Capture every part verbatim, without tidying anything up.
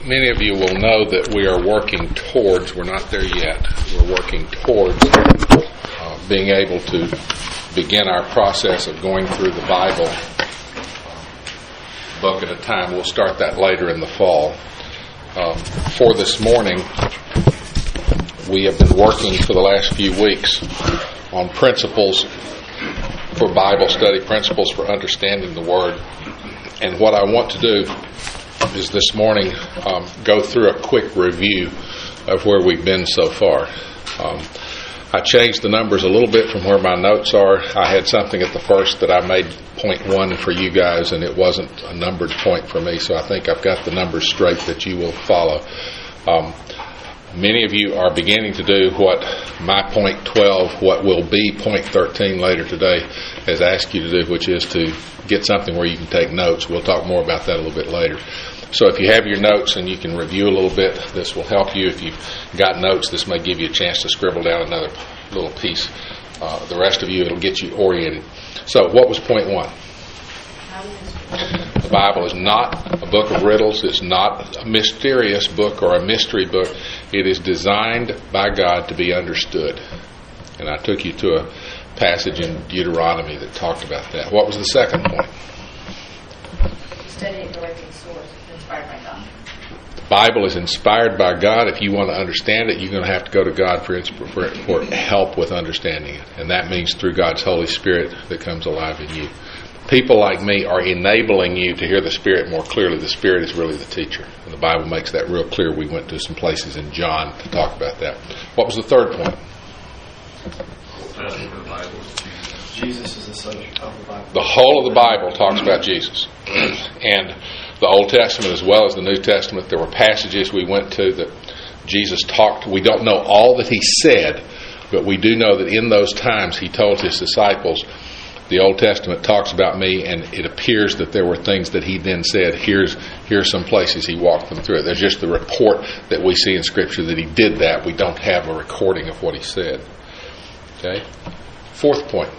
many of you will know that we are working towards, we're not there yet, we're working towards uh, being able to begin our process of going through the Bible book at a time. We'll start that later in the fall. Um, for this morning, we have been working for the last few weeks on principles for Bible study, principles for understanding the Word. And what I want to do is this morning um, go through a quick review of where we've been so far. Um, I changed the numbers a little bit from where my notes are. I had something at the first that I made point one for you guys, and it wasn't a numbered point for me, so I think I've got the numbers straight that you will follow. Um, many of you are beginning to do what my point twelve, what will be point thirteen later today, has asked you to do, which is to get something where you can take notes. We'll talk more about that a little bit later. So if you have your notes and you can review a little bit, this will help you. If you've got notes, this may give you a chance to scribble down another little piece. Uh, the rest of you, it'll get you oriented. So what was point one? The Bible is not a book of riddles. It's not a mysterious book or a mystery book. It is designed by God to be understood. And I took you to a passage in Deuteronomy that talked about that. What was the second point? Studying the directing source, inspired by God. The Bible is inspired by God. If you want to understand it, you're going to have to go to God for, for, for help with understanding it. And that means through God's Holy Spirit that comes alive in you. People like me are enabling you to hear the Spirit more clearly. The Spirit is really the teacher. And the Bible makes that real clear. We went to some places in John to talk about that. What was the third point? Jesus is the subject of the Bible. The whole of the Bible talks about Jesus. And the Old Testament as well as the New Testament, there were passages we went to that Jesus talked. We don't know all that he said, but we do know that in those times he told his disciples, the Old Testament talks about me, and it appears that there were things that he then said. Here's here's some places he walked them through. There's just the report that we see in Scripture that he did that. We don't have a recording of what he said. Okay? Fourth point.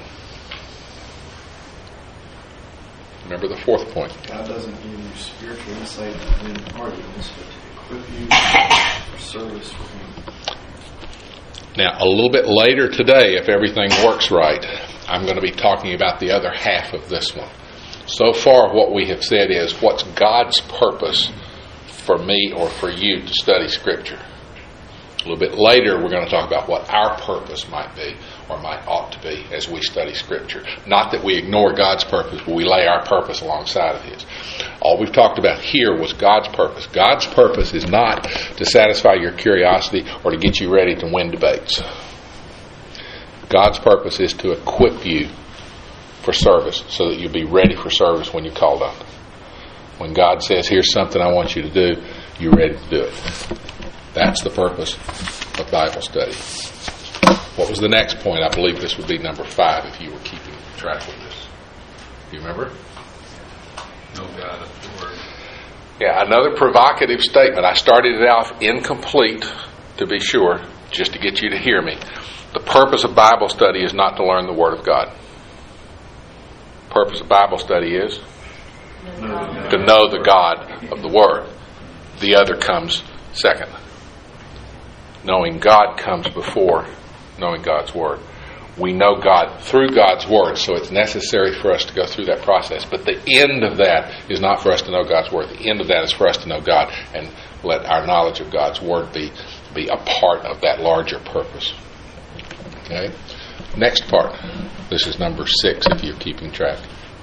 Remember the fourth point. God doesn't give you spiritual insight in arguments, but to equip you for service for him. Now, a little bit later today, if everything works right, I'm going to be talking about the other half of this one. So far, what we have said is, what's God's purpose for me or for you to study Scripture? A little bit later, we're going to talk about what our purpose might be or might ought to be as we study Scripture. Not that we ignore God's purpose, but we lay our purpose alongside of His. All we've talked about here was God's purpose. God's purpose is not to satisfy your curiosity or to get you ready to win debates. God's purpose is to equip you for service so that you'll be ready for service when you're called on. When God says, here's something I want you to do, you're ready to do it. That's the purpose of Bible study. What was the next point? I believe this would be number five if you were keeping track of this. Do you remember? No God of the Word. Yeah, another provocative statement. I started it out incomplete, to be sure, just to get you to hear me. The purpose of Bible study is not to learn the Word of God. The purpose of Bible study is No. to know the God of the Word. The other comes second. Knowing God comes before knowing God's Word. We know God through God's Word, so it's necessary for us to go through that process. But the end of that is not for us to know God's Word. The end of that is for us to know God and let our knowledge of God's Word be, be a part of that larger purpose. Okay? Next part. This is number six if you're keeping track.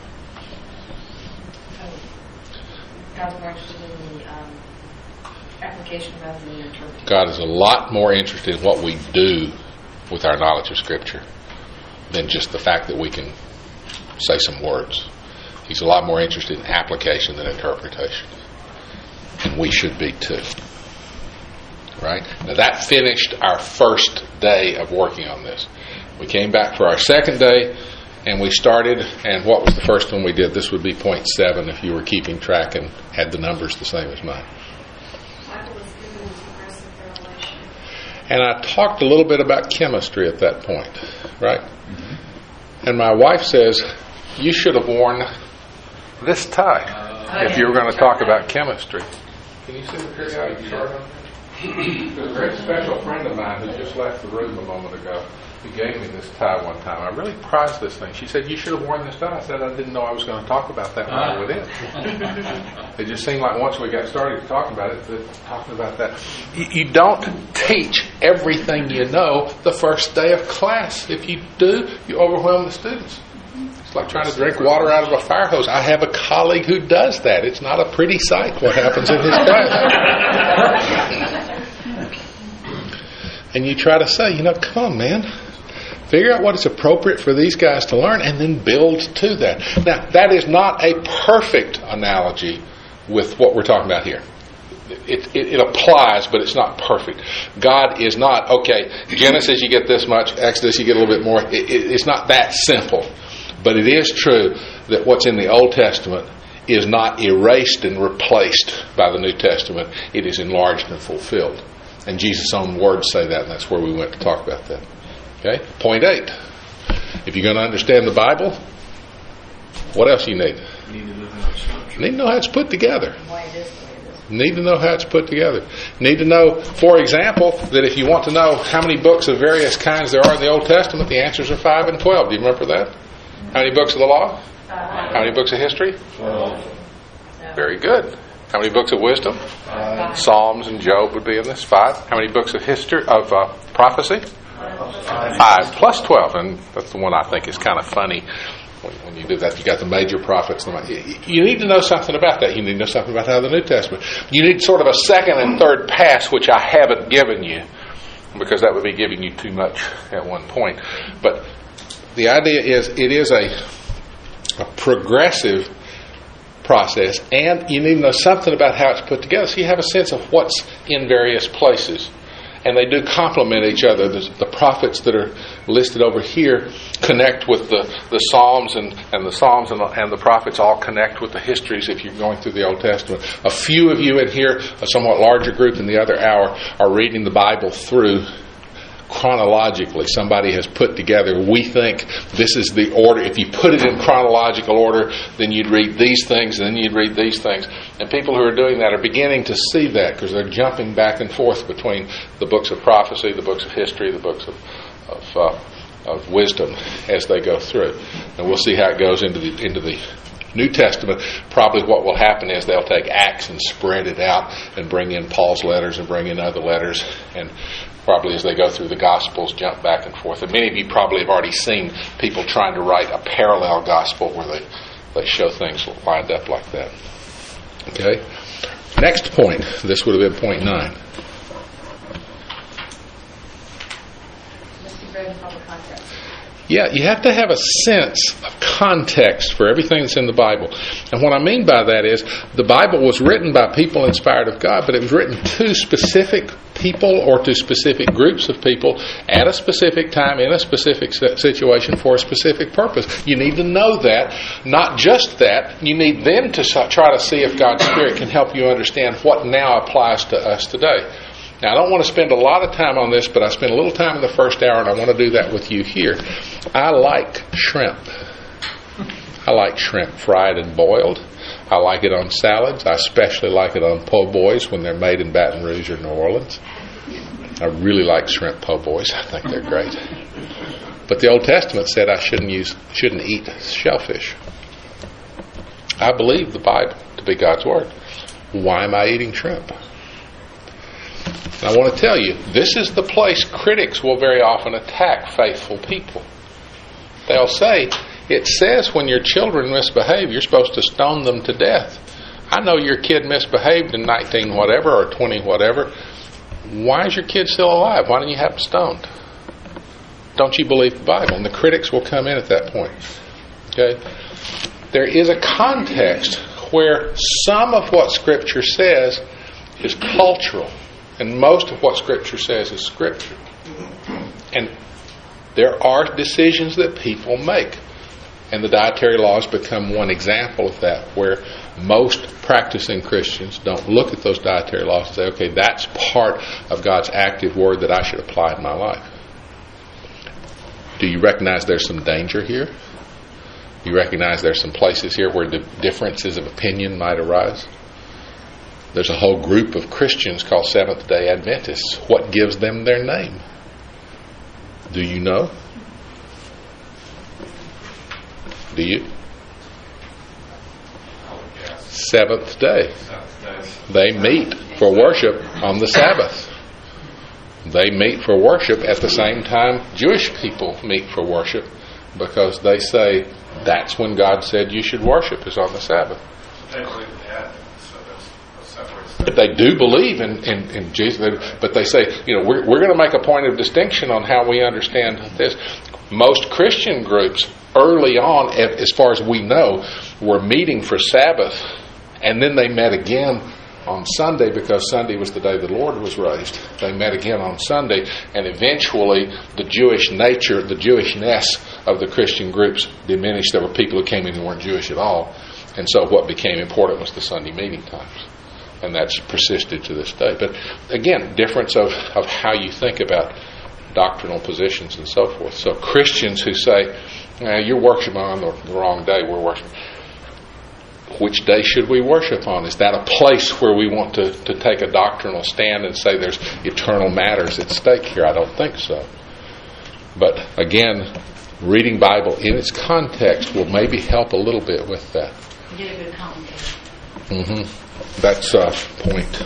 God's more interested in the um, application rather than the interpretation. God is a lot more interested in what we do with our knowledge of Scripture than just the fact that we can say some words. He's a lot more interested in application than interpretation. And we should be too. Right? Now that finished our first day of working on this. We came back for our second day and we started, and what was the first one we did? This would be point seven if you were keeping track and had the numbers the same as mine. And I talked a little bit about chemistry at that point, right? Mm-hmm. And my wife says, you should have worn this tie if you were going to talk about chemistry. Can you see the periodic chart on there? There's a very special friend of mine who just left the room a moment ago. He gave me this tie one time. I really prized this thing. She said, "You should have worn this tie." I said, "I didn't know I was going to talk about that when I was in." It just seemed like once we got started talking about it, that talking about that. You, you don't teach everything you know the first day of class. If you do, you overwhelm the students. It's like trying to drink water out of a fire hose. I have a colleague who does that. It's not a pretty sight what happens in his class. And you try to say, you know, come on, man. Figure out what is appropriate for these guys to learn and then build to that. Now, that is not a perfect analogy with what we're talking about here. It, it, it applies, but it's not perfect. God is not, okay, Genesis you get this much, Exodus you get a little bit more. It, it, it's not that simple. But it is true that what's in the Old Testament is not erased and replaced by the New Testament. It is enlarged and fulfilled. And Jesus' own words say that, and that's where we went to talk about that. Okay? Point eight. If you're going to understand the Bible, what else you need? You need to know how it's You need to know how it's put together. Why it is the way it is. Need to know how it's put together. Need to know, for example, that if you want to know how many books of various kinds there are in the Old Testament, the answers are five and twelve. Do you remember that? How many books of the law? Uh, How many books of history? Twelve. no. Very good. How many books of wisdom? Five. Psalms and Job would be in this. Five. How many books of history of uh, prophecy? Five. Five plus twelve, and that's the one I think is kind of funny. When, when you do that, you got the major prophets. You need to know something about that. You need to know something about how the New Testament. You need sort of a second and third pass, which I haven't given you, because that would be giving you too much at one point. But the idea is, it is a, a progressive process, and you need to know something about how it's put together, so you have a sense of what's in various places. And they do complement each other. The, the prophets that are listed over here connect with the, the Psalms, and, and the Psalms and the, and the prophets all connect with the histories if you're going through the Old Testament. A few of you in here, a somewhat larger group in the other hour, are reading the Bible through chronologically. Somebody has put together, we think this is the order. If you put it in chronological order, then you'd read these things, and then you'd read these things. And people who are doing that are beginning to see that, because they're jumping back and forth between the books of prophecy, the books of history, the books of of, uh, of wisdom as they go through. And we'll see how it goes into the into the New Testament. Probably what will happen is they'll take Acts and spread it out and bring in Paul's letters and bring in other letters, and probably as they go through the Gospels, jump back and forth. And many of you probably have already seen people trying to write a parallel Gospel where they, they show things lined up like that. Okay? Next point. This would have been point nine. Must be read in proper context. Yeah, you have to have a sense of context for everything that's in the Bible. And what I mean by that is, the Bible was written by people inspired of God, but it was written to specific people or to specific groups of people at a specific time in a specific situation for a specific purpose. You need to know that. Not just that, you need then to try to see if God's Spirit can help you understand what now applies to us today. Now, I don't want to spend a lot of time on this, but I spent a little time in the first hour, and I want to do that with you here. I like shrimp. I like shrimp fried and boiled. I like it on salads. I especially like it on po' boys when they're made in Baton Rouge or New Orleans. I really like shrimp po' boys. I think they're great. But the Old Testament said I shouldn't use, shouldn't eat shellfish. I believe the Bible to be God's Word. Why am I eating shrimp? And I want to tell you, this is the place critics will very often attack faithful people. They'll say, it says when your children misbehave, you're supposed to stone them to death. I know your kid misbehaved in nineteen whatever or twenty whatever. Why is your kid still alive? Why don't you have him stoned? Don't you believe the Bible? And the critics will come in at that point. Okay? There is a context where some of what Scripture says is cultural. And most of what Scripture says is Scripture. And there are decisions that people make. And the dietary laws become one example of that, where most practicing Christians don't look at those dietary laws and say, okay, that's part of God's active Word that I should apply in my life. Do you recognize there's some danger here? Do you recognize there's some places here where the differences of opinion might arise? There's a whole group of Christians called Seventh-day Adventists. What gives them their name? Do you know? Do you? Seventh day. They meet for worship on the Sabbath. They meet for worship at the same time Jewish people meet for worship, because they say that's when God said you should worship, is on the Sabbath. They believe in that, so that's what separates But they do believe in, in, in Jesus, but they say, you know, we're, we're going to make a point of distinction on how we understand this. Most Christian groups early on, as far as we know, were meeting for Sabbath, and then they met again on Sunday, because Sunday was the day the Lord was raised. They met again on Sunday, and eventually the Jewish nature, the Jewishness of the Christian groups diminished. There were people who came in who weren't Jewish at all, and so what became important was the Sunday meeting times, and that's persisted to this day. But again, difference of, of how you think about doctrinal positions and so forth. So Christians who say, eh, you're worshiping on the, the wrong day, we're worshiping. Which day should we worship on? Is that a place where we want to, to take a doctrinal stand and say there's eternal matters at stake here? I don't think so. But again, reading Bible in its context will maybe help a little bit with that. You did a good commentary. Mm-hmm. That's uh, point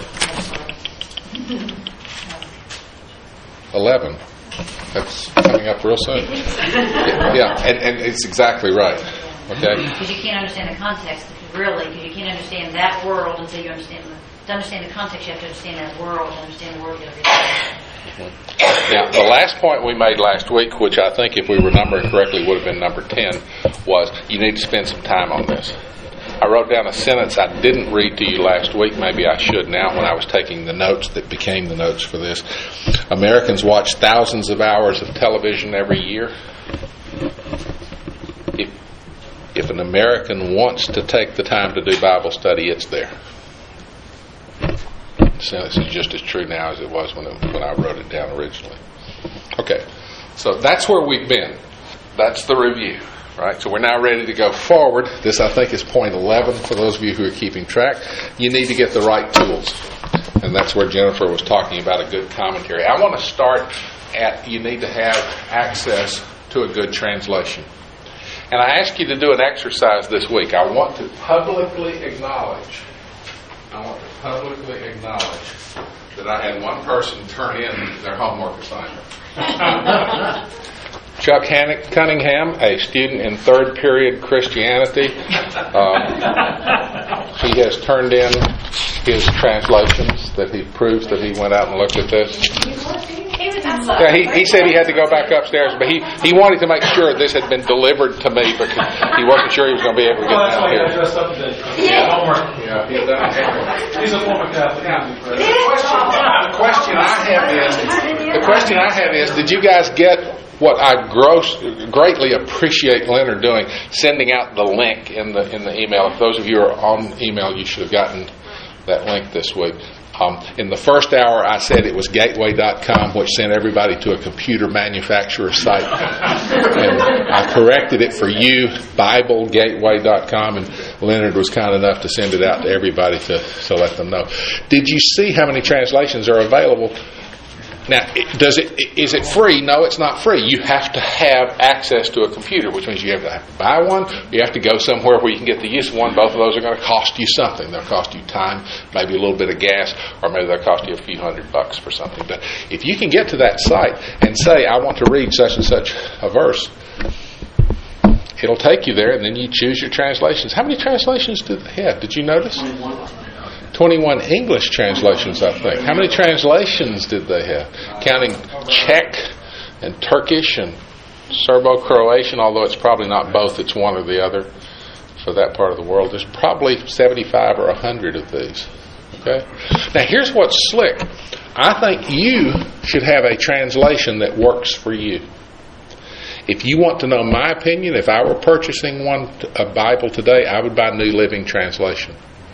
eleven. That's coming up real soon. Yeah, yeah. And, and it's exactly right. Okay. Because you can't understand the context, really, because you can't understand that world until you understand the, to understand the context, you have to understand that world, to understand the world you have to understand. Now, the last point we made last week, which I think if we remember correctly would have been number ten, was you need to spend some time on this. I wrote down a sentence I didn't read to you last week. Maybe I should now when I was taking the notes that became the notes for this. Americans watch thousands of hours of television every year. If, if an American wants to take the time to do Bible study, it's there. The sentence is just as true now as it was when, it, when I wrote it down originally. Okay, so that's where we've been. That's the review. Right, so we're now ready to go forward. This, I think, is point eleven for those of you who are keeping track. You need to get the right tools. And that's where Jennifer was talking about a good commentary. I want to start at you need to have access to a good translation. And I ask you to do an exercise this week. I want to publicly acknowledge, I want to publicly acknowledge that I had one person turn in their homework assignment. Chuck Cunningham, a student in third period Christianity, um, he has turned in his translations that he proves that he went out and looked at this. Yeah, he, he said he had to go back upstairs, but he, he wanted to make sure this had been delivered to me because he wasn't sure he was going to be able to get down here. Yeah, yeah, he's done it. He's a former Catholic. The question I have is, the question I have is, did you guys get what I gross, greatly appreciate Leonard doing, sending out the link in the in the email? If those of you are on email, you should have gotten that link this week. Um, in the first hour, I said it was gateway dot com, which sent everybody to a computer manufacturer site. And I corrected it for you, Bible gateway dot com, and Leonard was kind enough to send it out to everybody to, to let them know. Did you see how many translations are available? Now, does it is it free? No, it's not free. You have to have access to a computer, which means you have to, have to buy one. You have to go somewhere where you can get the use of one. Both of those are going to cost you something. They'll cost you time, maybe a little bit of gas, or maybe they'll cost you a few hundred bucks for something. But if you can get to that site and say, I want to read such and such a verse, it'll take you there, and then you choose your translations. How many translations did they have? Did you notice? twenty-one English translations, I think. How many translations did they have? Counting Czech and Turkish and Serbo-Croatian, although it's probably not both, it's one or the other for that part of the world. There's probably seventy-five or one hundred of these. Okay? Now, here's what's slick. I think you should have a translation that works for you. If you want to know my opinion, if I were purchasing one, a Bible today, I would buy New Living Translation.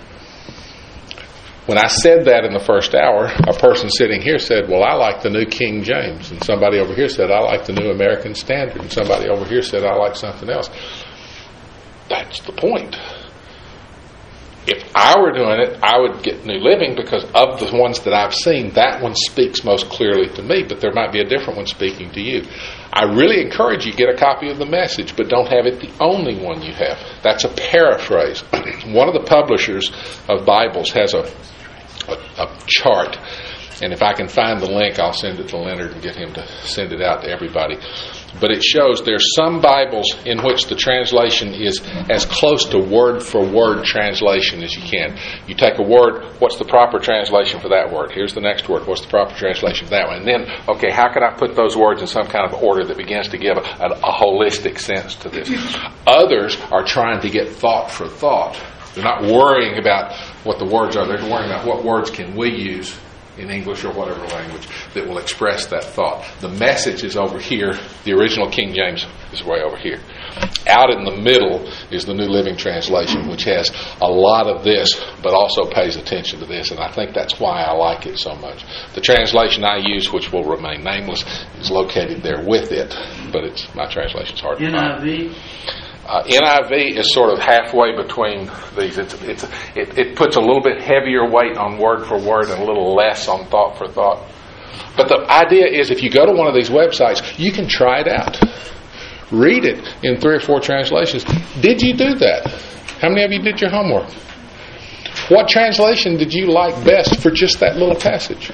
When I said that in the first hour, a person sitting here said, well, I like the New King James. And somebody over here said, I like the New American Standard. And somebody over here said, I like something else. That's the point. if I were doing it, I would get New Living because of the ones that I've seen, that one speaks most clearly to me, but there might be a different one speaking to you. I really encourage you to get a copy of the Message, but don't have it the only one you have. That's a paraphrase. One of the publishers of Bibles has a, a, a chart, and if I can find the link, I'll send it to Leonard and get him to send it out to everybody. But it shows there's some Bibles in which the translation is as close to word-for-word translation as you can. You take a word, what's the proper translation for that word? Here's the next word, what's the proper translation for that one? And then, okay, how can I put those words in some kind of order that begins to give a, a, a holistic sense to this? Others are trying to get thought for thought. They're not worrying about what the words are. They're worrying about what words can we use in English or whatever language that will express that thought. The Message is over here. The original King James is way over here. Out in the middle is the New Living Translation, which has a lot of this, but also pays attention to this, and I think that's why I like it so much. The translation I use, which will remain nameless, is located there with it, but it's my translation's hard to N I V? find. Uh, N I V is sort of halfway between these. It's, it's, it, it puts a little bit heavier weight on word for word and a little less on thought for thought. But the idea is if you go to one of these websites, you can try it out. Read it in three or four translations. Did you do that? How many of you did your homework? What translation did you like best for just that little passage?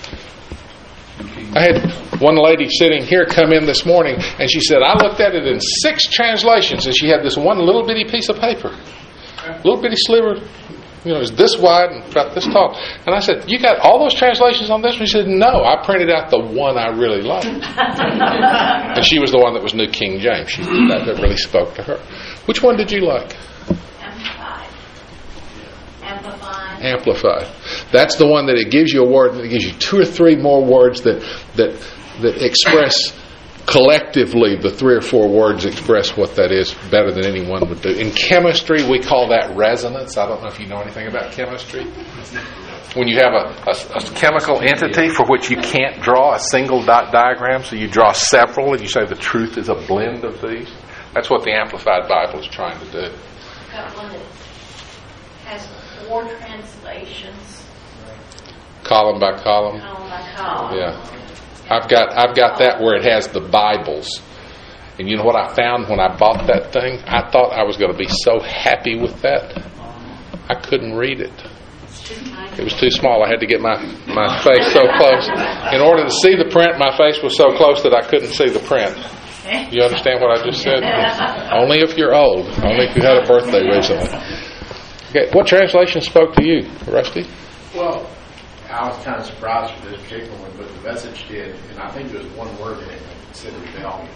I had one lady sitting here come in this morning, and she said, I looked at it in six translations, and she had this one little bitty piece of paper. Little bitty sliver, you know, it's this wide and about this tall. And I said, you got all those translations on this one? She said, no, I printed out the one I really liked. And she was the one that was New King James. She, that, that really spoke to her. Which one did you like? Amplified. Amplified. Amplified. That's the one that it gives you a word, and it gives you two or three more words that that that express collectively the three or four words express what that is better than anyone would do. In chemistry, we call that resonance. I don't know if you know anything about chemistry. When you have a, a, a chemical entity for which you can't draw a single dot diagram, so you draw several and you say the truth is a blend of these. That's what the Amplified Bible is trying to do. Got one that has four translations, Column by column. column by column. Yeah. I've got I've got that where it has the Bibles. And you know what I found when I bought that thing? I thought I was going to be so happy with that. I couldn't read it. It was too small. I had to get my, my face so close. In order to see the print, my face was so close that I couldn't see the print. You understand what I just said? Only if you're old. Only if you had a birthday recently. Okay, what translation spoke to you, Rusty? Well, I was kind of surprised for this particular one, but the Message did, and I think there was one word in it that said rebellion.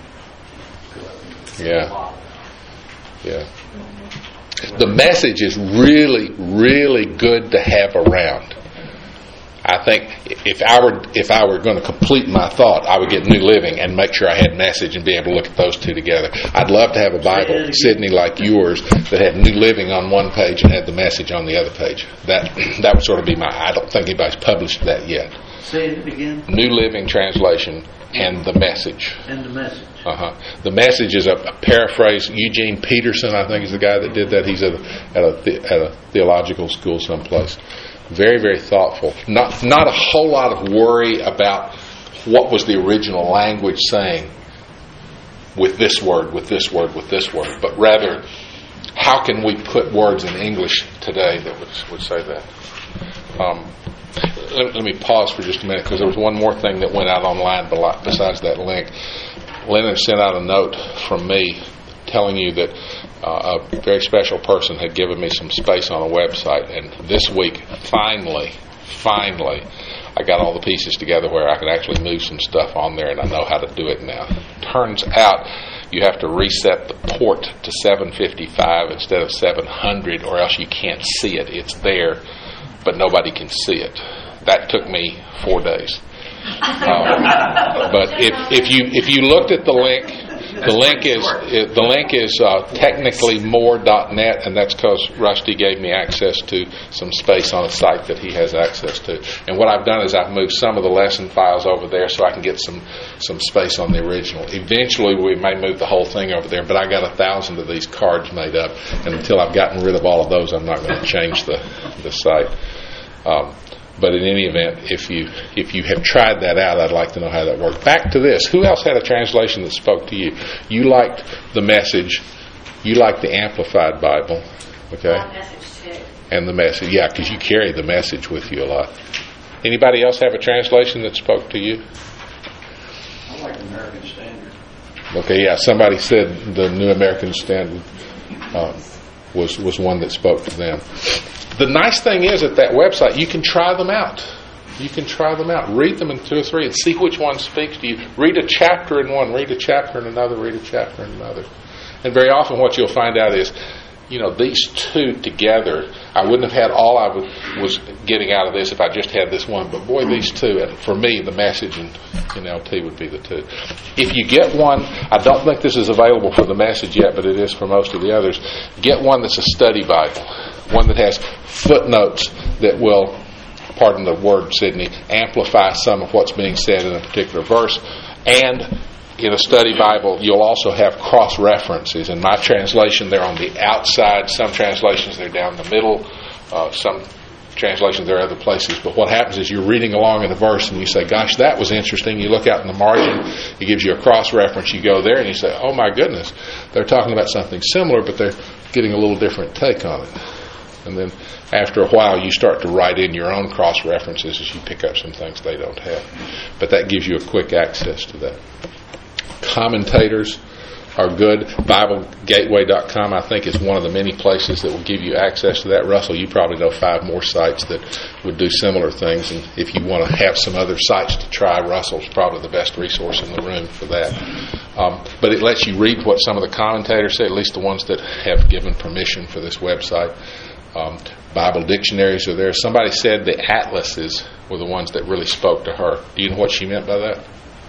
Yeah. Yeah. The Message is really, really good to have around. I think if I were if I were going to complete my thought, I would get New Living and make sure I had Message and be able to look at those two together. I'd love to have a Bible, Sydney, like yours, that had New Living on one page and had the Message on the other page. That that would sort of be my. I don't think anybody's published that yet. Say it again. New Living Translation and the Message. And the Message. Uh-huh. The Message is a, a paraphrase. Eugene Peterson, I think, is the guy that did that. He's at a, at a, the, at a theological school someplace. Very, very thoughtful. Not not a whole lot of worry about what was the original language saying with this word, with this word, with this word, but rather how can we put words in English today that would, would say that. Um, let, let me pause for just a minute because there was one more thing that went out online besides that link. Leonard sent out a note from me telling you that uh, a very special person had given me some space on a website, and this week, finally, finally, I got all the pieces together where I could actually move some stuff on there, and I know how to do it now. Turns out you have to reset the port to seven fifty-five instead of seven hundred, or else you can't see it. It's there, but nobody can see it. That took me four days. Um, but if, if you if you looked at the link, The link is it, the link is uh, technically more dot net, and that's because Rusty gave me access to some space on a site that he has access to. And what I've done is I've moved some of the lesson files over there so I can get some some space on the original. Eventually, we may move the whole thing over there, but I got a thousand of these cards made up, and until I've gotten rid of all of those, I'm not going to change the the site. Um, But in any event, if you if you have tried that out, I'd like to know how that worked. Back to this. Who else had a translation that spoke to you? You liked the Message. You liked the Amplified Bible. Okay? My Message too. And the Message. Yeah, because you carry the Message with you a lot. Anybody else have a translation that spoke to you? I like American Standard. Okay, yeah. Somebody said the New American Standard um, was, was one that spoke to them. The nice thing is at that website, you can try them out. You can try them out. Read them in two or three and see which one speaks to you. Read a chapter in one, read a chapter in another, read a chapter in another. And very often what you'll find out is, you know, these two together, I wouldn't have had all I would, was getting out of this if I just had this one. But boy, these two, and for me, the Message and N L T would be the two. If you get one, I don't think this is available for the Message yet, but it is for most of the others. Get one that's a study Bible. One that has footnotes that will, pardon the word, Sydney, amplify some of what's being said in a particular verse. And in a study Bible, you'll also have cross-references. In my translation, they're on the outside. Some translations, they're down the middle. Uh, some translations, they're other places. But what happens is you're reading along in a verse and you say, gosh, that was interesting. You look out in the margin. It gives you a cross-reference. You go there and you say, oh, my goodness. They're talking about something similar, but they're getting a little different take on it. And then after a while, you start to write in your own cross-references as you pick up some things they don't have. But that gives you a quick access to that. Commentators are good. Bible Gateway dot com, I think, is one of the many places that will give you access to that. Russell, you probably know five more sites that would do similar things. And if you want to have some other sites to try, Russell's probably the best resource in the room for that. Um, but it lets you read what some of the commentators say, at least the ones that have given permission for this website. Um, Bible dictionaries are there. Somebody said the atlases were the ones that really spoke to her. Do you know what she meant by that?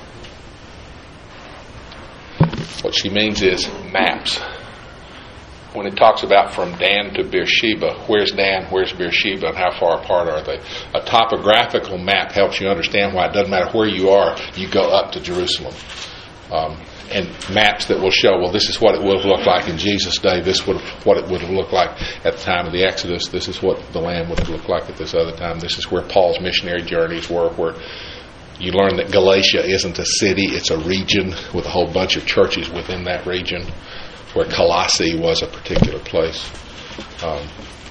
What she means is maps. When it talks about from Dan to Beersheba, where's Dan, where's Beersheba, and how far apart are they? A topographical map helps you understand why it doesn't matter where you are, you go up to Jerusalem. Um, and maps that will show, well, this is what it would have looked like in Jesus' day, this would have, what it would have looked like at the time of the Exodus, this is what the land would have looked like at this other time, this is where Paul's missionary journeys were, where you learn that Galatia isn't a city, it's a region with a whole bunch of churches within that region, where Colossae was a particular place. Um,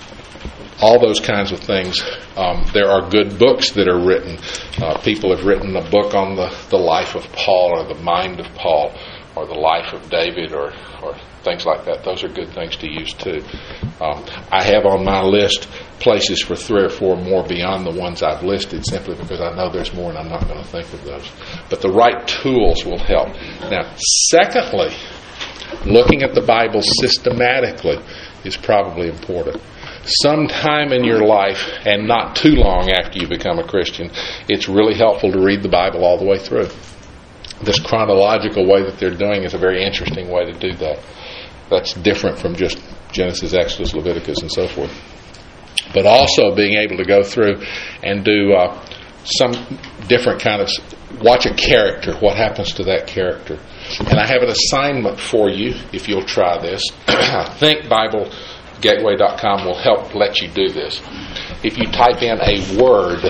all those kinds of things. Um, there are good books that are written. Uh, people have written a book on the, the life of Paul or the mind of Paul or the life of David or, or things like that. Those are good things to use too. Um, I have on my list places for three or four more beyond the ones I've listed simply because I know there's more and I'm not going to think of those. But the right tools will help. Now, secondly, looking at the Bible systematically is probably important. Sometime in your life, and not too long after you become a Christian, it's really helpful to read the Bible all the way through. This chronological way that they're doing is a very interesting way to do that. That's different from just Genesis, Exodus, Leviticus, and so forth. But also being able to go through and do uh, some different kind of, watch a character, what happens to that character. And I have an assignment for you if you'll try this. I think Bible Gateway dot com will help let you do this. If you type in a word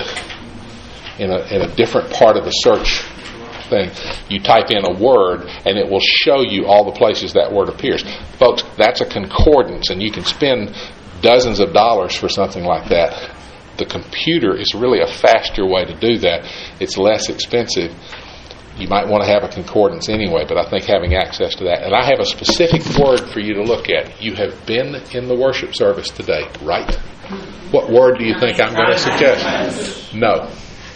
in a, in a different part of the search thing, you type in a word and it will show you all the places that word appears. Folks, that's a concordance and you can spend dozens of dollars for something like that. The computer is really a faster way to do that. It's less expensive. You might want to have a concordance anyway, but I think having access to that. And I have a specific word for you to look at. You have been in the worship service today, right? What word do you think I'm going to suggest? No.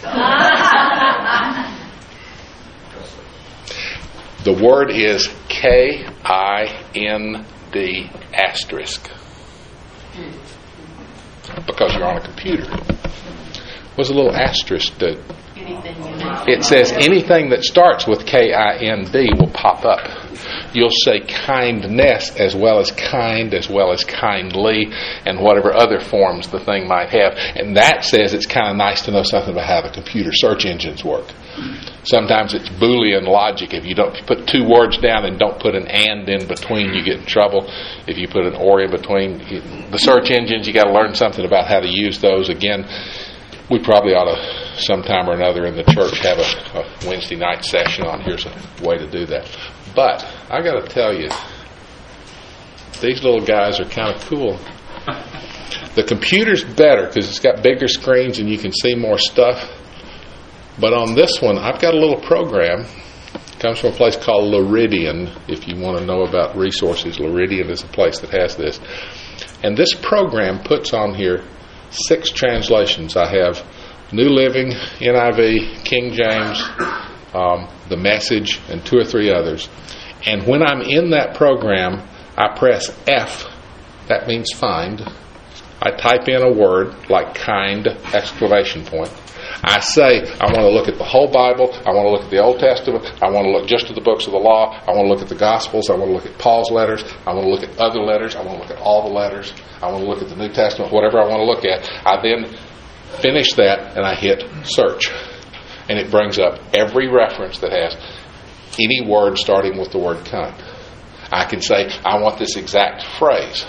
The word is K I N D asterisk. Because you're on a computer. What's a little asterisk do? Anything you know. It says anything that starts with K I N D will pop up. You'll say kindness as well as kind, as well as kindly, and whatever other forms the thing might have. And that says it's kind of nice to know something about how the computer search engines work. Sometimes it's Boolean logic. If you don't if you put two words down and don't put an and in between, you get in trouble. If you put an or in between, the search engines, you got to learn something about how to use those. Again, we probably ought to sometime or another in the church have a, a Wednesday night session on here's a way to do that. But I got to tell you, these little guys are kind of cool. The computer's better because it's got bigger screens and you can see more stuff. But on this one, I've got a little program. It comes from a place called Luridian. If you want to know about resources, Luridian is a place that has this. And this program puts on here six translations. I have New Living, N I V, King James, um, The Message, and two or three others. And when I'm in that program, I press F. That means find. I type in a word like kind, exclamation point. I say, I want to look at the whole Bible. I want to look at the Old Testament. I want to look just at the books of the law. I want to look at the Gospels. I want to look at Paul's letters. I want to look at other letters. I want to look at all the letters. I want to look at the New Testament, whatever I want to look at. I then finish that and I hit search. And it brings up every reference that has any word starting with the word kind. I can say, I want this exact phrase.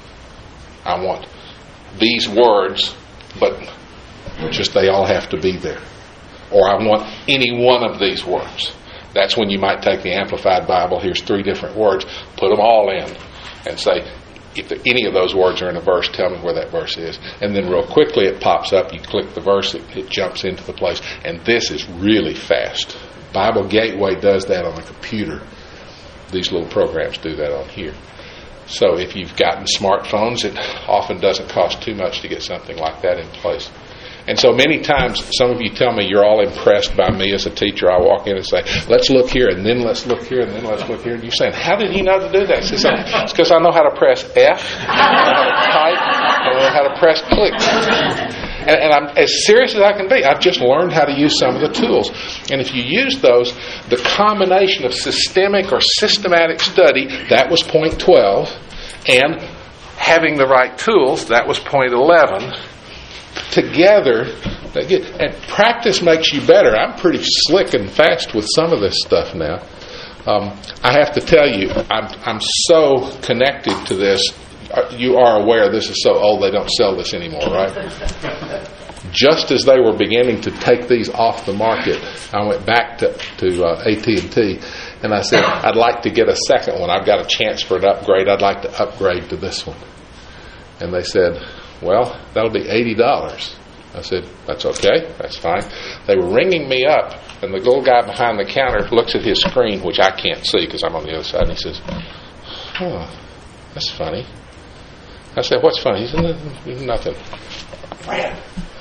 I want these words, but just they all have to be there. Or I want any one of these words. That's when you might take the Amplified Bible. Here's three different words. Put them all in and say, if any of those words are in a verse, tell me where that verse is. And then real quickly it pops up. You click the verse, it, it jumps into the place. And this is really fast. Bible Gateway does that on a computer. These little programs do that on here. So if you've gotten smartphones, it often doesn't cost too much to get something like that in place. And so many times, some of you tell me you're all impressed by me as a teacher. I walk in and say, let's look here, and then let's look here, and then let's look here. And you're saying, how did he know to do that? He says, it's because I know how to press F, I know how to type, I know how to press click. And, and I'm as serious as I can be. I've just learned how to use some of the tools. And if you use those, the combination of systemic or systematic study, that was point twelve, and having the right tools, that was point eleven. Together, they get, and practice makes you better. I'm pretty slick and fast with some of this stuff now. Um, I have to tell you, I'm, I'm so connected to this. You are aware this is so old they don't sell this anymore, right? Just as they were beginning to take these off the market, I went back to, to uh, A T and T and I said, I'd like to get a second one. I've got a chance for an upgrade. I'd like to upgrade to this one. And they said, well, that'll be eighty dollars. I said, that's okay, that's fine. They were ringing me up, and the little guy behind the counter looks at his screen, which I can't see because I'm on the other side, and he says, oh, that's funny. I said, what's funny? He said, nothing. Fred.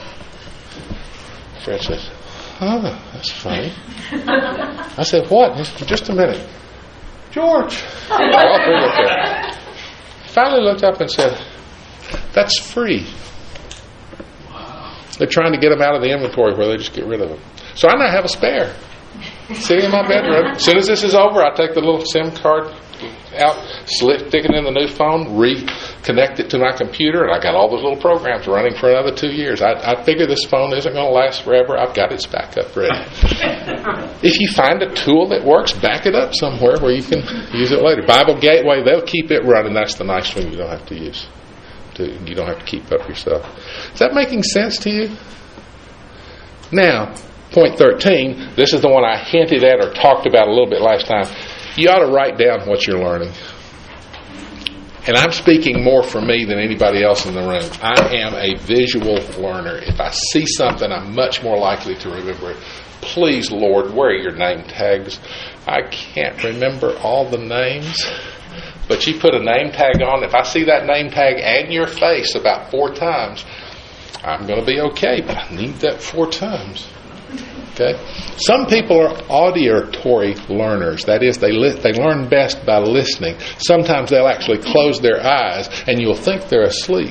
Fred says, oh, that's funny. I said, what? He said, just a minute. George. All three looked at him. Finally looked up and said, that's free. They're trying to get them out of the inventory where they just get rid of them. So I now have a spare sitting in my bedroom. As soon as this is over, I take the little SIM card out, slip, stick it in the new phone, reconnect it to my computer, and I got all those little programs running for another two years. I, I figure this phone isn't going to last forever. I've got its backup ready. If you find a tool that works, back it up somewhere where you can use it later. Bible Gateway, they'll keep it running. That's the nice one you don't have to use. To, you don't have to keep up yourself. Is that making sense to you? Now, point thirteen, this is the one I hinted at or talked about a little bit last time. You ought to write down what you're learning. And I'm speaking more for me than anybody else in the room. I am a visual learner. If I see something, I'm much more likely to remember it. Please, Lord, where are your name tags? I can't remember all the names. But you put a name tag on. If I see that name tag and your face about four times, I'm going to be okay, but I need that four times. Okay? Some people are auditory learners. That is, they li- they learn best by listening. Sometimes they'll actually close their eyes, and you'll think they're asleep.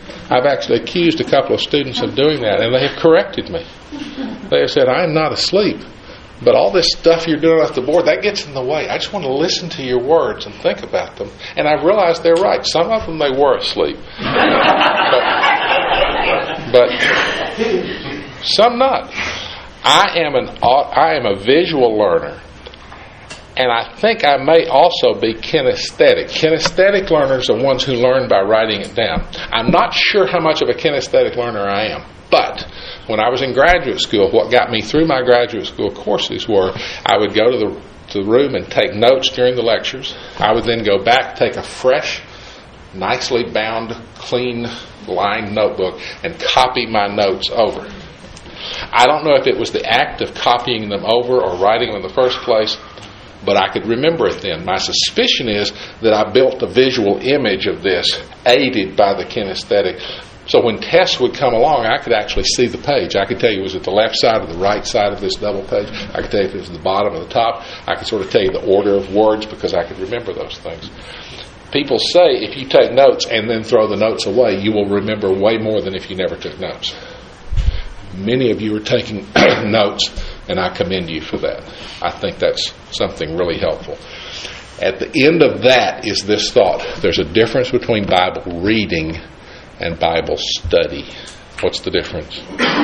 I've actually accused a couple of students of doing that, and they have corrected me. They have said, I'm not asleep. But all this stuff you're doing off the board, that gets in the way. I just want to listen to your words and think about them. And I've realized they're right. Some of them they were asleep. but, but some not. I am an I am a visual learner. And I think I may also be kinesthetic. Kinesthetic learners are ones who learn by writing it down. I'm not sure how much of a kinesthetic learner I am. But when I was in graduate school, what got me through my graduate school courses were I would go to the, to the room and take notes during the lectures. I would then go back, take a fresh, nicely bound, clean, lined notebook and copy my notes over. I don't know if it was the act of copying them over or writing them in the first place, but I could remember it then. My suspicion is that I built a visual image of this, aided by the kinesthetic. So when tests would come along, I could actually see the page. I could tell you it was at the left side or the right side of this double page. I could tell you if it was the bottom or the top. I could sort of tell you the order of words because I could remember those things. People say if you take notes and then throw the notes away, you will remember way more than if you never took notes. Many of you are taking notes, and I commend you for that. I think that's something really helpful. At the end of that is this thought. There's a difference between Bible reading and Bible study. What's the difference?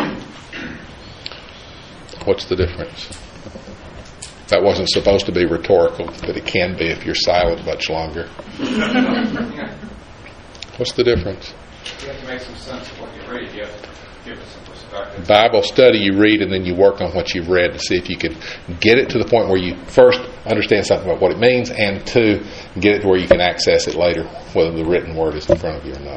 What's the difference? That wasn't supposed to be rhetorical, but it can be if you're silent much longer. What's the difference? You have to make some sense of what you read. You have to give it some perspective. Bible study, you read and then you work on what you've read to see if you can get it to the point where you first understand something about what it means, and two, get it to where you can access it later, whether the written word is in front of you or not.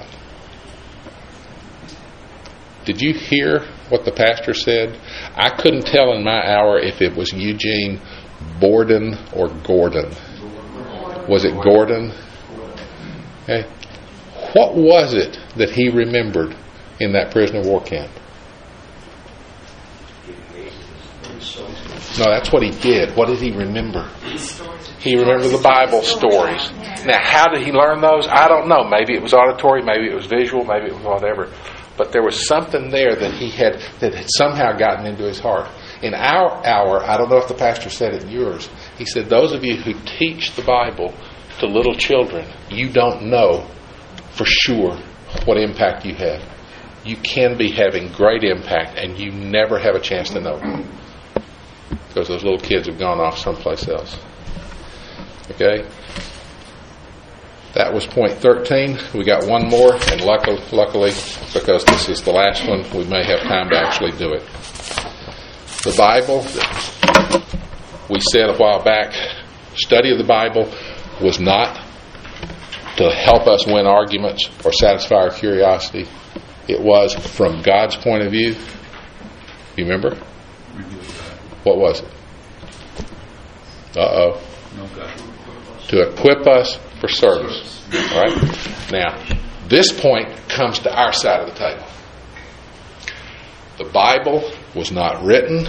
Did you hear what the pastor said? I couldn't tell in my hour if it was Eugene Borden or Gordon. Was it Gordon? Okay. What was it that he remembered in that prisoner of war camp? No, that's what he did. What did he remember? He remembered the Bible stories. Now, how did he learn those? I don't know. Maybe it was auditory, maybe it was visual, maybe it was whatever. But there was something there that he had, that had somehow gotten into his heart. In our hour, I don't know if the pastor said it in yours, he said, those of you who teach the Bible to little children, you don't know for sure what impact you have. You can be having great impact, and you never have a chance to know it, because those little kids have gone off someplace else. Okay? That was point thirteen. We got one more, and luckily, luckily, because this is the last one, we may have time to actually do it. The Bible, we said a while back, study of the Bible was not to help us win arguments or satisfy our curiosity. It was from God's point of view. You remember? What was it? Uh-oh. To equip us for service. All right? Now, this point comes to our side of the table. The Bible was not written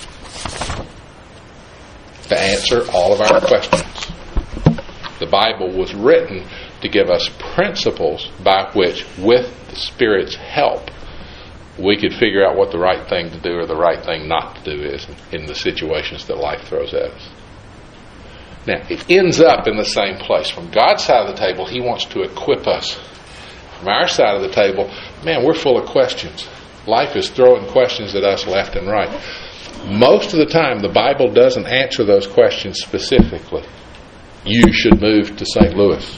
to answer all of our questions. The Bible was written to give us principles by which, with the Spirit's help, we could figure out what the right thing to do or the right thing not to do is in the situations that life throws at us. Now, it ends up in the same place. From God's side of the table, He wants to equip us. From our side of the table, man, we're full of questions. Life is throwing questions at us left and right. Most of the time, the Bible doesn't answer those questions specifically. You should move to Saint Louis.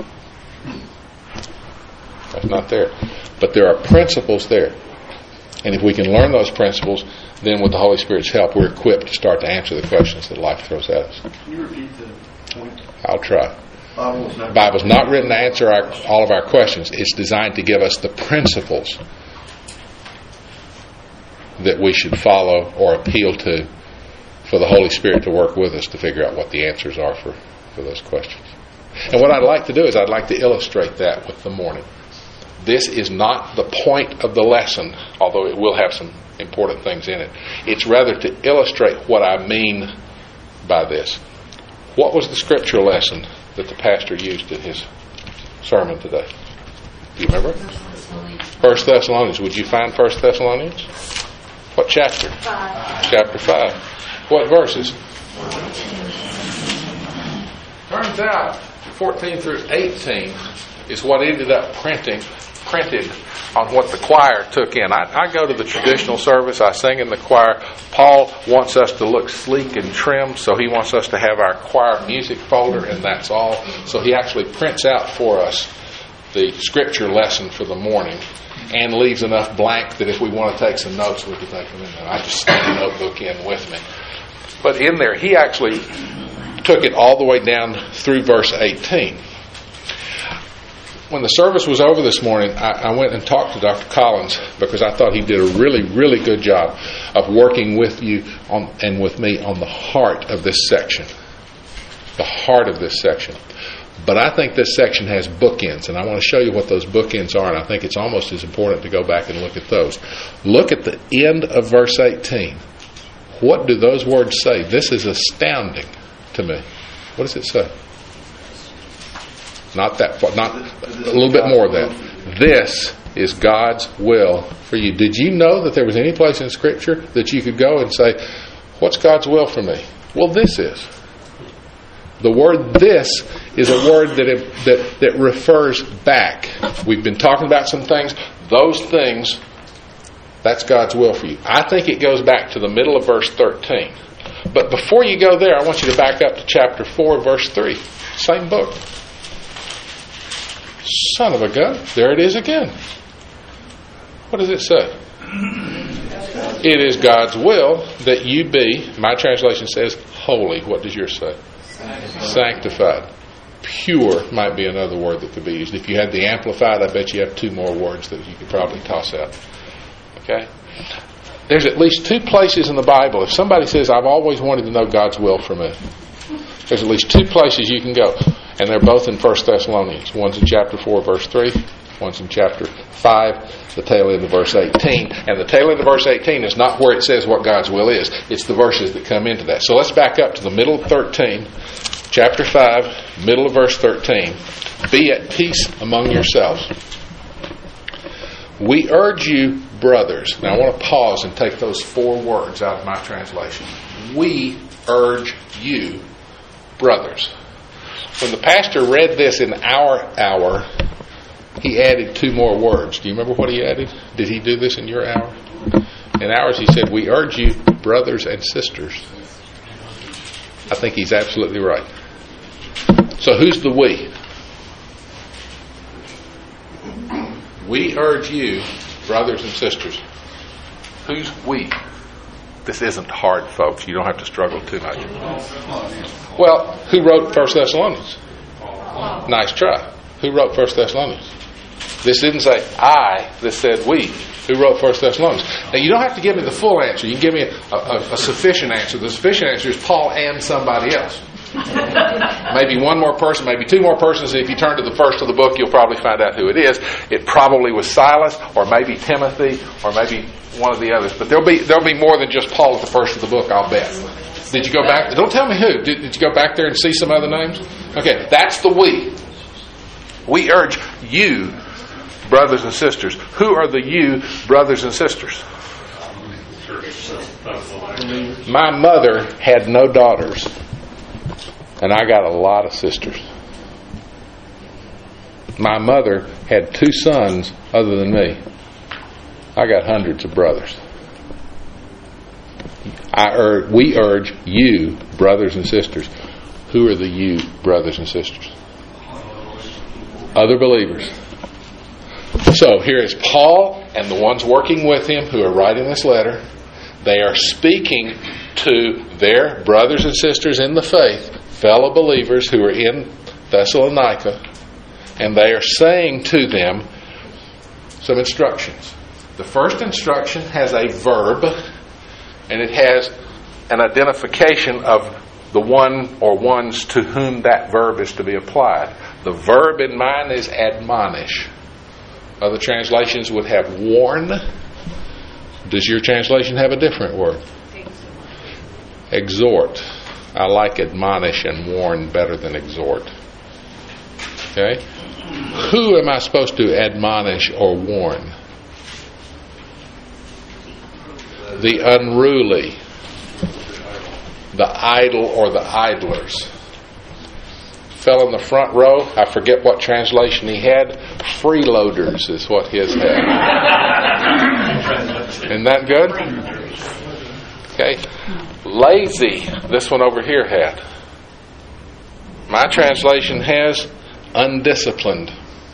That's not there. But there are principles there. And if we can learn those principles, then with the Holy Spirit's help, we're equipped to start to answer the questions that life throws at us. Can you repeat the point? I'll try. Bible's not, The Bible's not written to answer our, all of our questions. It's designed to give us the principles that we should follow or appeal to for the Holy Spirit to work with us to figure out what the answers are for, for those questions. And what I'd like to do is I'd like to illustrate that with the morning. This is not the point of the lesson, although it will have some important things in it. It's rather to illustrate what I mean by this. What was the scripture lesson that the pastor used in his sermon today? Do you remember? First Thessalonians. Would you find First Thessalonians? What chapter? Five. Chapter five. What verses? Turns out fourteen through eighteen is what ended up printing, printed on what the choir took in. I, I go to the traditional service. I sing in the choir. Paul wants us to look sleek and trim, so he wants us to have our choir music folder, and that's all. So he actually prints out for us the scripture lesson for the morning and leaves enough blank that if we want to take some notes, we can take them in there. I just stick the notebook in with me. But in there, he actually took it all the way down through verse eighteen. When the service was over this morning, I, I went and talked to Doctor Collins because I thought he did a really, really good job of working with you on, and with me on the heart of this section. The heart of this section. But I think this section has bookends, and I want to show you what those bookends are, and I think it's almost as important to go back and look at those. Look at the end of verse eighteen. What do those words say? This is astounding to me. What does it say? Not that far, not a little bit more of that. This is God's will for you. Did you know that there was any place in Scripture that you could go and say, what's God's will for me? Well, this is. The word "this" is a word that, it, that that refers back. We've been talking about some things. Those things, that's God's will for you. I think it goes back to the middle of verse thirteen. But before you go there, I want you to back up to chapter four, verse three. Same book. Son of a gun. There it is again. What does it say? It is God's will that you be, my translation says, holy. What does yours say? Sanctified. Sanctified. Pure might be another word that could be used. If you had the Amplified, I bet you have two more words that you could probably toss out. Okay? There's at least two places in the Bible. If somebody says, I've always wanted to know God's will for me, there's at least two places you can go. And they're both in First Thessalonians. One's in chapter four, verse three. One's in chapter five, the tail end of verse eighteen. And the tail end of verse eighteen is not where it says what God's will is. It's the verses that come into that. So let's back up to the middle of thirteen. Chapter five, middle of verse thirteen. Be at peace among yourselves. We urge you, brothers. Now I want to pause and take those four words out of my translation. We urge you, brothers. When the pastor read this in our hour, he added two more words. Do you remember what he added? Did he do this in your hour? In ours he said, we urge you, brothers and sisters. I think he's absolutely right. So who's the we? We urge you, brothers and sisters. Who's we? This isn't hard, folks. You don't have to struggle too much. Well, who wrote First Thessalonians? Nice try. Who wrote First Thessalonians? This didn't say I. This said we. Who wrote First Thessalonians? Now, you don't have to give me the full answer. You can give me a, a, a sufficient answer. The sufficient answer is Paul and somebody else. Maybe one more person, maybe two more persons. If you turn to the first of the book, you'll probably find out who it is. It probably was Silas, or maybe Timothy, or maybe one of the others. But there'll be there'll be more than just Paul at the first of the book, I'll bet. Did you go back? Don't tell me who. Did, did you go back there and see some other names? Okay, that's the we. We urge you, brothers and sisters. Who are the you, brothers and sisters? My mother had no daughters, and I got a lot of sisters. My mother had two sons other than me. I got hundreds of brothers. I ur- we urge you, brothers and sisters. Who are the you, brothers and sisters? Other believers. So here is Paul and the ones working with him who are writing this letter. They are speaking to their brothers and sisters in the faith, fellow believers who are in Thessalonica, and they are saying to them some instructions. The first instruction has a verb, and it has an identification of the one or ones to whom that verb is to be applied. The verb in mine is admonish. Other translations would have warn. Does your translation have a different word? Exhort. I like admonish and warn better than exhort. Okay? Who am I supposed to admonish or warn? the unruly, the idle or the idlers. Fell in the front row, I forget what translation he had. Freeloaders is what his had. Isn't that good? Okay. Lazy, this one over here had. My translation has undisciplined.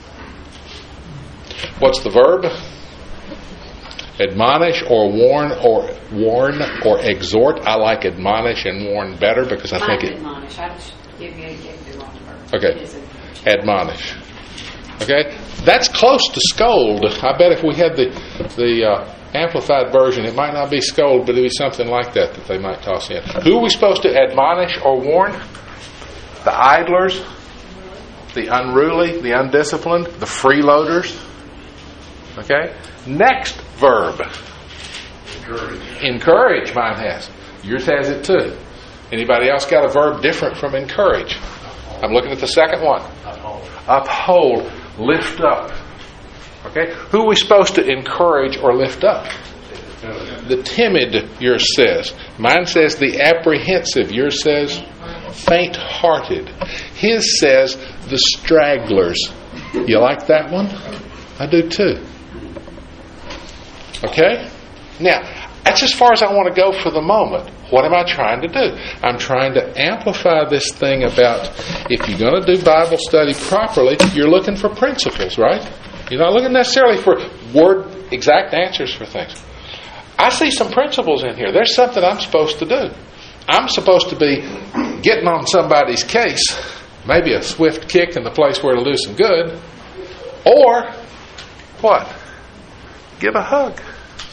What's the verb? Admonish or warn or warn or exhort. I like admonish and warn better because I think it. Admonish. I just give you give the wrong verb. Okay. Admonish. Okay, that's close to scold. I bet if we had the the uh, amplified version, it might not be scold, but it'd be something like that that they might toss in. Who are we supposed to admonish or warn? The idlers, the unruly, the undisciplined, the freeloaders. Okay. Next verb. Encourage. Encourage. Mine has. Yours has it too. Anybody else got a verb different from encourage? I'm looking at the second one. Uphold. Uphold. Lift up. Okay? Who are we supposed to encourage or lift up? The timid, yours says. Mine says the apprehensive. Yours says faint-hearted. His says the stragglers. You like that one? I do too. Okay? Now, that's as far as I want to go for the moment. What am I trying to do? I'm trying to amplify this thing about if you're going to do Bible study properly, you're looking for principles, right? You're not looking necessarily for word exact answers for things. I see some principles in here. There's something I'm supposed to do. I'm supposed to be getting on somebody's case, maybe a swift kick in the place where it'll do some good, or what? Give a hug.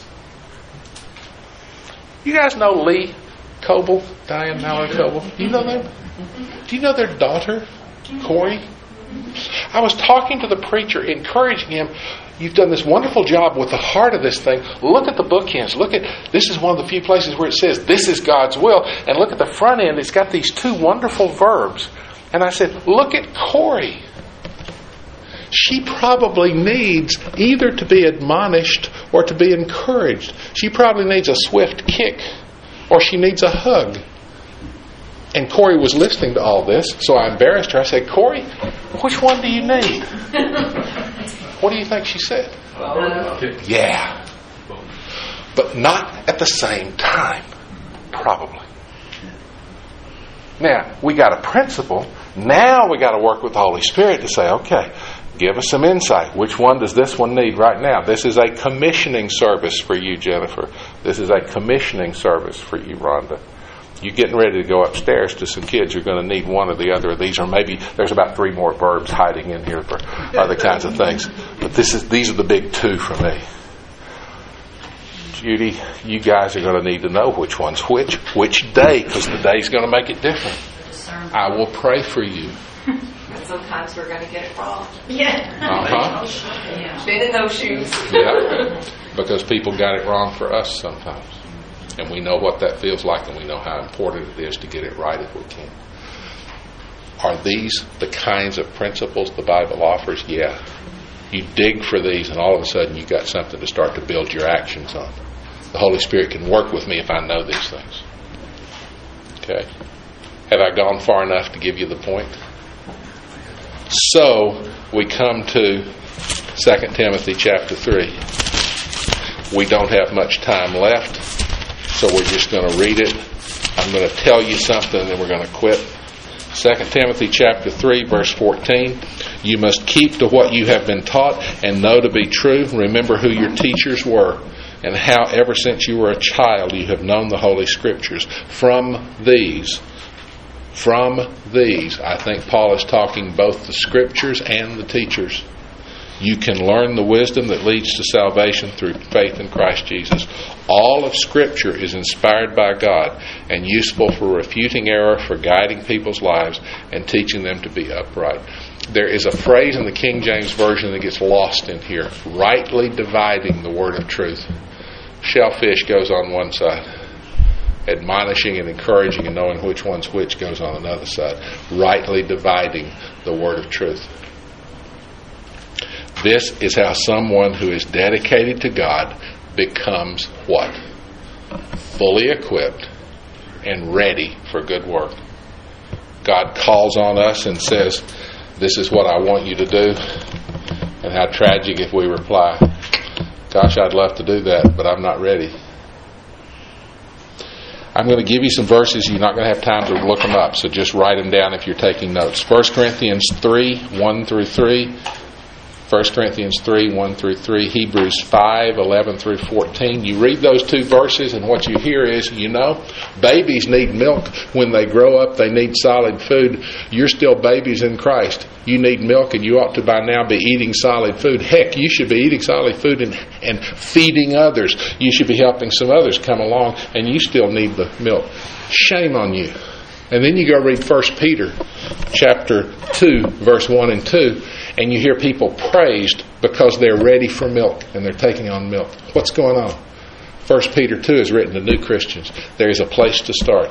You guys know Lee Coble, Diane Mallard Coble? Do you know them? Do you know their daughter, Corey? I was talking to the preacher, encouraging him. You've done this wonderful job with the heart of this thing. Look at the bookends. Look at, this is one of the few places where it says, this is God's will. And look at the front end. It's got these two wonderful verbs. And I said, look at Corey. She probably needs either to be admonished or to be encouraged. She probably needs a swift kick or she needs a hug. And Corey was listening to all this, so I embarrassed her. I said, Corey, which one do you need? What do you think she said? Yeah. But not at the same time, probably. Now, we got a principle. Now we got to work with the Holy Spirit to say, okay, give us some insight. Which one does this one need right now? This is a commissioning service for you, Jennifer. This is a commissioning service for you, Rhonda. You're getting ready to go upstairs to some kids. You're going to need one or the other of these, or maybe there's about three more verbs hiding in here for other kinds of things. But this is these are the big two for me. Judy, you guys are going to need to know which one's which, which day, because the day's going to make it different. I will pray for you. Sometimes we're going to get it wrong. Yeah. Uh-huh. Yeah. Been in those shoes. Yeah, because people got it wrong for us sometimes. And we know what that feels like, and we know how important it is to get it right if we can. Are these the kinds of principles the Bible offers? Yeah. You dig for these, and all of a sudden you got something to start to build your actions on. The Holy Spirit can work with me if I know these things. Okay. Have I gone far enough to give you the point? So, we come to Second Timothy chapter three. We don't have much time left, so we're just going to read it. I'm going to tell you something, and then we're going to quit. Second Timothy chapter three, verse fourteen. You must keep to what you have been taught and know to be true. Remember who your teachers were, and how ever since you were a child you have known the Holy Scriptures. From these, from these, I think Paul is talking both the Scriptures and the teachers. You can learn the wisdom that leads to salvation through faith in Christ Jesus. All of Scripture is inspired by God and useful for refuting error, for guiding people's lives, and teaching them to be upright. There is a phrase in the King James Version that gets lost in here. Rightly dividing the word of truth. Shellfish goes on one side. Admonishing and encouraging and knowing which one's which goes on another side. Rightly dividing the word of truth. This is how someone who is dedicated to God becomes what? fully equipped and ready for good work. God calls on us and says, this is what I want you to do. And how tragic if we reply, gosh, I'd love to do that, but I'm not ready. I'm going to give you some verses. You're not going to have time to look them up, so just write them down if you're taking notes. First Corinthians three, one through three. First Corinthians three, one through three. Hebrews five, eleven through fourteen. You read those two verses and what you hear is, you know, babies need milk. When they grow up, they need solid food. You're still babies in Christ. You need milk and you ought to by now be eating solid food. Heck, you should be eating solid food and, and feeding others. You should be helping some others come along and you still need the milk. Shame on you. And then you go read First Peter chapter two, verse one and two, and you hear people praised because they're ready for milk and they're taking on milk. What's going on? First Peter two is written to new Christians. There is a place to start.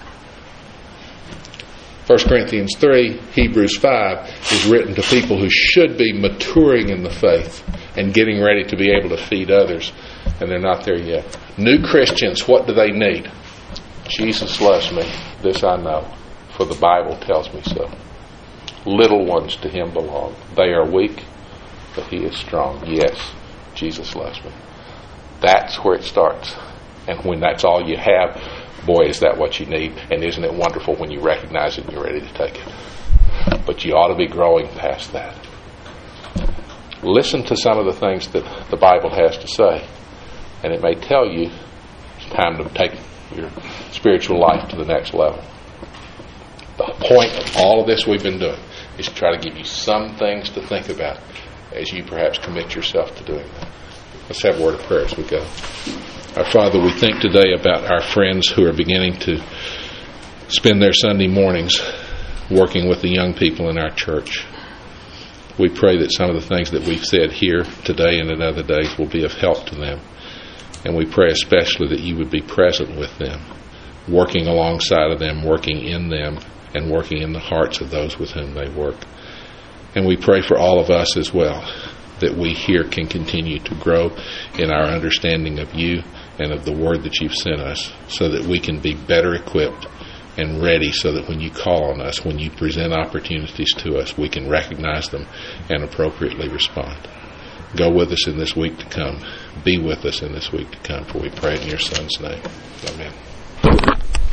First Corinthians three, Hebrews five is written to people who should be maturing in the faith and getting ready to be able to feed others, and they're not there yet. New Christians, what do they need? Jesus loves me. This I know, for the Bible tells me so. Little ones to Him belong. They are weak, but He is strong. Yes, Jesus loves me. That's where it starts. And when that's all you have, boy, is that what you need. And isn't it wonderful when you recognize it and you're ready to take it? But you ought to be growing past that. Listen to some of the things that the Bible has to say, and it may tell you it's time to take your spiritual life to the next level. The point of all of this we've been doing is to try to give you some things to think about as you perhaps commit yourself to doing that. Let's have a word of prayer as we go. Our Father, we think today about our friends who are beginning to spend their Sunday mornings working with the young people in our church. We pray that some of the things that we've said here today and in other days will be of help to them. And we pray especially that you would be present with them, working alongside of them, working in them, and working in the hearts of those with whom they work. And we pray for all of us as well, that we here can continue to grow in our understanding of you and of the word that you've sent us, so that we can be better equipped and ready, so that when you call on us, when you present opportunities to us, we can recognize them and appropriately respond. Go with us in this week to come. Be with us in this week to come, for we pray in your Son's name. Amen.